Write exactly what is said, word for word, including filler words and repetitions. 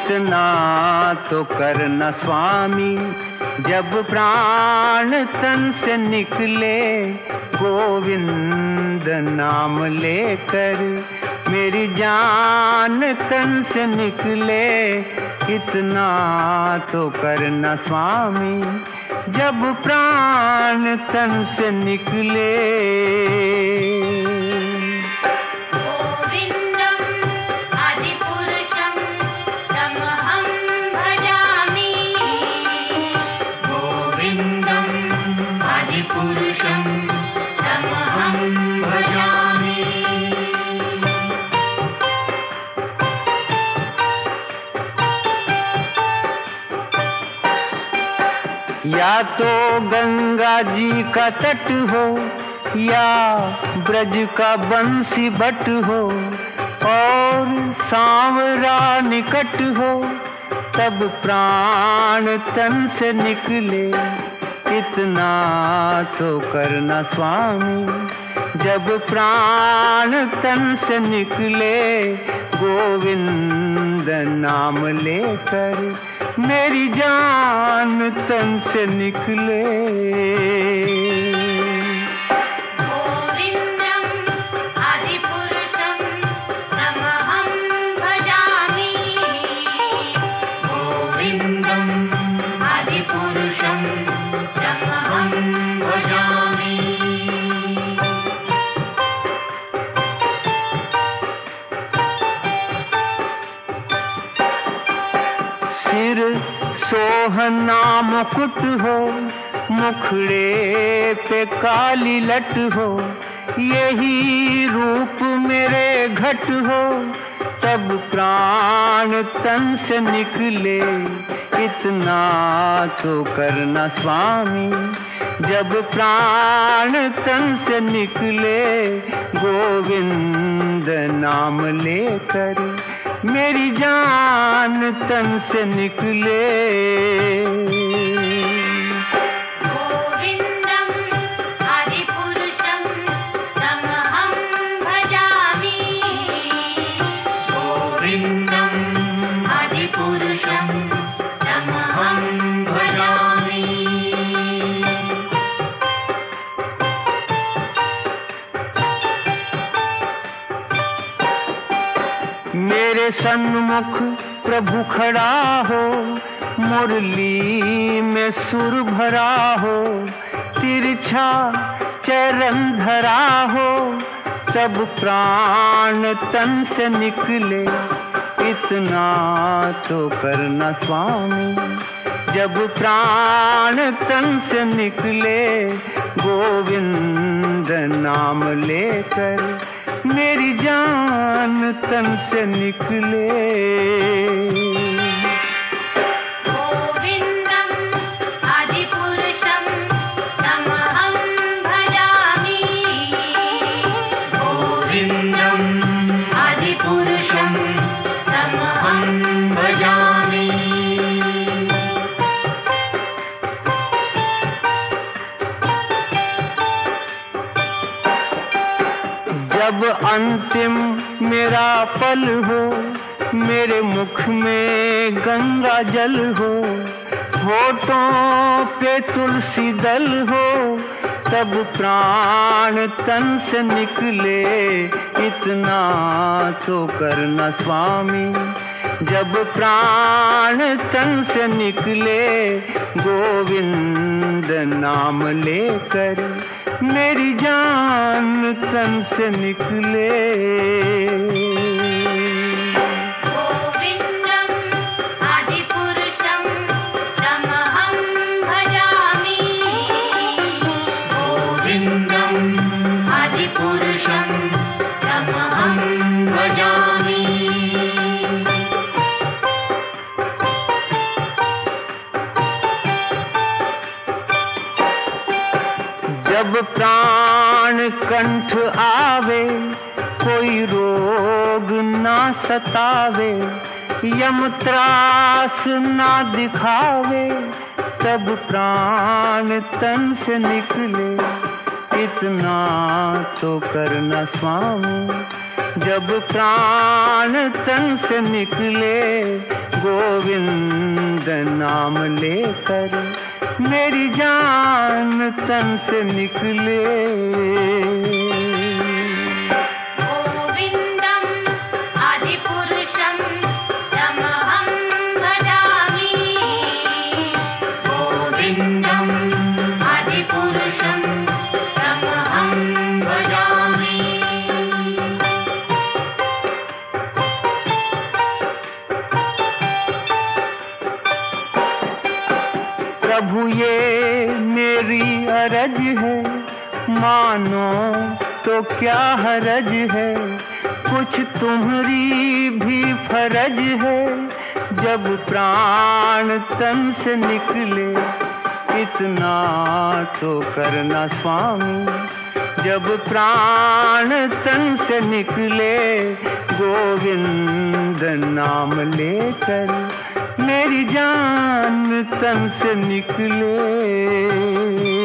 इतना तो करना स्वामी, जब प्राण तन से निकले गोविंद नाम लेकर, मेरी जान तन से निकले। इतना तो करना स्वामी, जब प्राण तन से निकले। पुरुषं तमहं भजामि। या तो गंगा जी का तट हो, या ब्रज का बंसी बट हो, और सांवरा निकट हो, तब प्राण तन से निकले। इतना तो करना स्वामी, जब प्राण तन से निकले गोविंद नाम लेकर, मेरी जान तन से निकले। सिर सोहना मुकुट हो, मुखड़े पे काली लट हो, यही रूप मेरे घट हो, तब प्राण तन से निकले। इतना तो करना स्वामी, जब प्राण तन से निकले गोविंद नाम लेकर, मेरी जान तन से निकले। गोविंदम आदिपुरुषं तमहं भजामि। गोविंदम आदिपुरुषं तमहं भजामि। मेरे सन्मुख प्रभु खड़ा हो, मुरली में सुर भरा हो, तिरछा चरण धरा हो, तब प्राण तन से निकले। इतना तो करना स्वामी, जब प्राण तन से निकले गोविंद नाम लेकर, मेरी जान तन से निकले। गोविंदम आदिपुरुषं तमहं भजामि। गोविंदम आदिपुरुषं तमहं भजामि। जब अंतिम मेरा पल हो, मेरे मुख में गंगा जल हो, होठों पे तुलसी दल हो, तब प्राण तन से निकले। इतना तो करना स्वामी, जब प्राण तन से निकले गोविंद नाम लेकर, मेरी जान तन से निकले। गोविंदम आदिपुरुषं तमहं भजामि। गोविंदम आदिपुरुषं तमहं भजामि। जब प्राण कंठ आवे, कोई रोग ना सतावे, यम त्रास ना दिखावे, तब प्राण तन से निकले। इतना तो करना स्वामी, जब प्राण तन से निकले गोविंद नाम लेकर मेरी जान तन से निकले। गोविंदम आदिपुरुषम तमहं भजामि। गोविंदम आदिपुरुषम तमहं भजामि। प्रभु ये मेरी अरज है, मानो तो क्या हरज है, कुछ तुम्हारी भी फरज है। जब प्राण तन से निकले इतना तो करना स्वामी। जब प्राण तन से निकले गोविंद नाम लेकर मेरी जान तन से निकले।